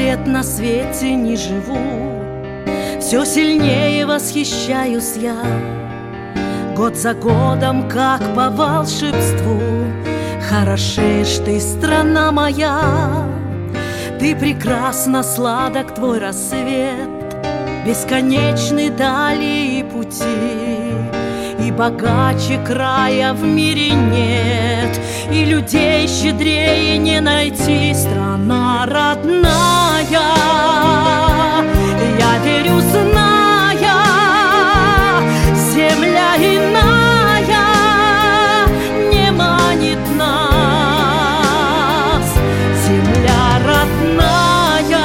лет на свете не живу, все сильнее восхищаюсь я. Год за годом, как по волшебству, хорошеешь ты, страна моя. Ты прекрасна, сладок твой рассвет, бесконечны дали и пути, и богаче края в мире нет, и людей щедрее не найти. Страна родная, я верю, зная, земля иная не манит нас. Земля родная,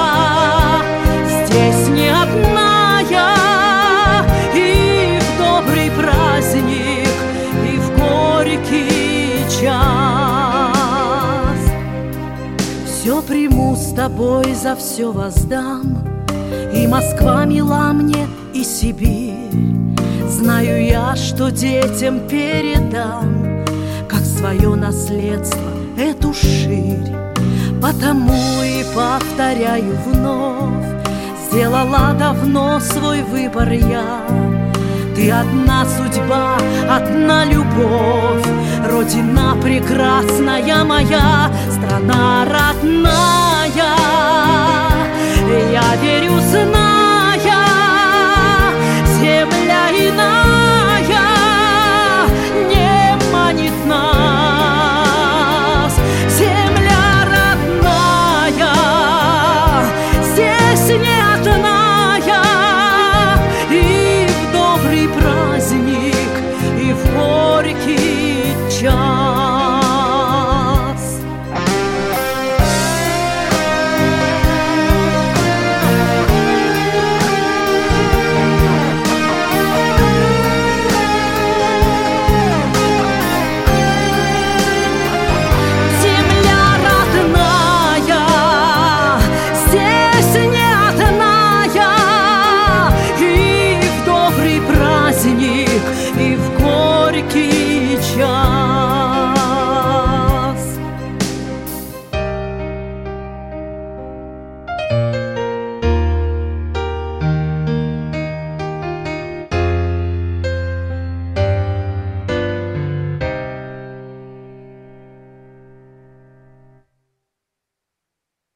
здесь не одна я, и в добрый праздник, и в горький час. Все приму с тобой, за все воздам, и Москва мила мне, и Сибирь. Знаю я, что детям передам, как свое наследство, эту ширь. Потому и повторяю вновь, сделала давно свой выбор я. Ты одна судьба, одна любовь, Родина прекрасная моя, страна родная.